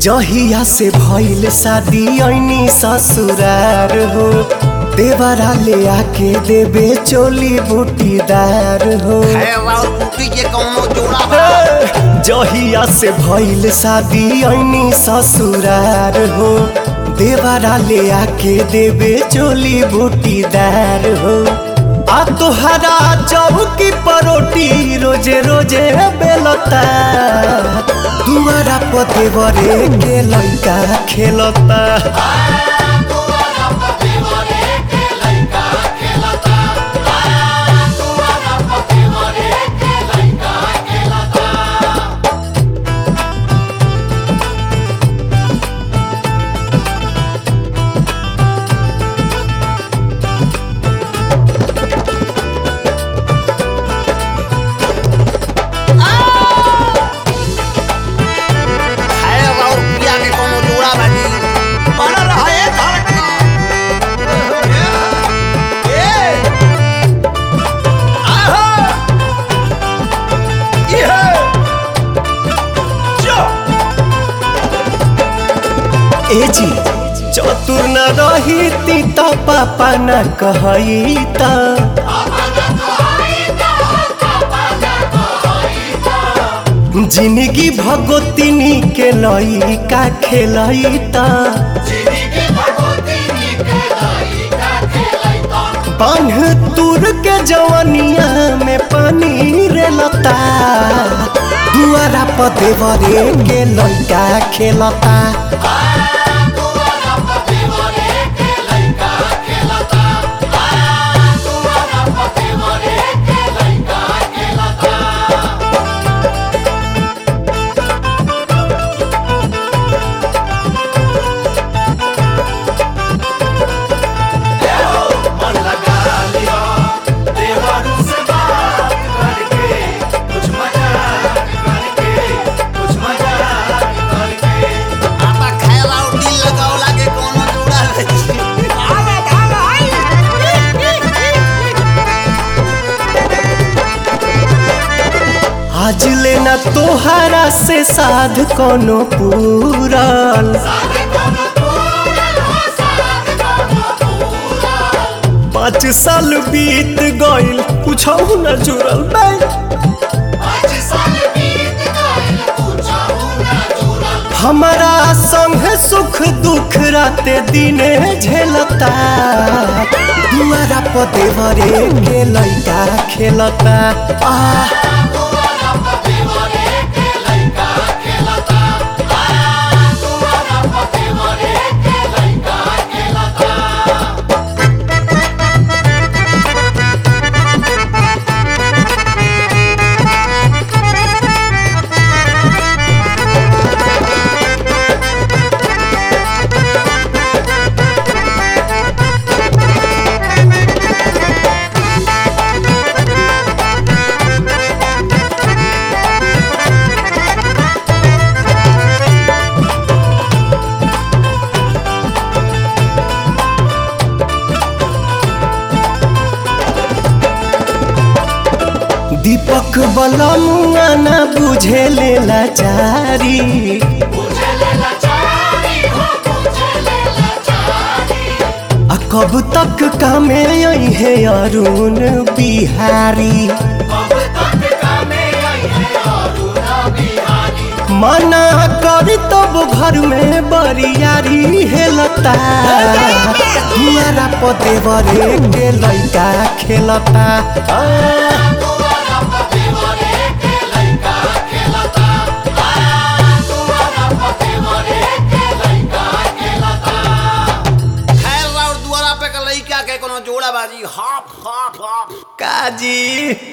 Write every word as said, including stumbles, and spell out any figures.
जहिया से भइल शादी ऐनी ससुरार हो, देवरा ले आके देबे चोली बूटीदार हो। जहिया से भइल शादी ऐनी ससुरार हो, देवरा ले आके देबे चोली बूटीदार हो। आ तोहरा चौकी परोटी रोजे रोजे बेलता, दुआरा पते बरे के लइका खेलता। ए जी चतुर न रही त पापा न कहई त, जिंदगी भगोतिनी के लइका खेलई त। बांध तुर के जवनिया में पानी रेलता, दुआरा पते बरे के लइका खेलता। आज लेना तोहरा से साध कोनो पूरल, पाँच साल बीत गइल कुछ न जुड़ल। हमारा संग सुख दुख राते दिने झेलता, दुआरा पते बरे के लइका खेलता। आ दीपक बलमुआ न बुझे ले लाचारी, आ कब तक कामे आई है अरुण बिहारी। मना कर तब घर में बरियारी हेलता, दुआरा पते बरे के लइका खेलता। जोड़ा बाजी हाफ हाफ हाफ काजी।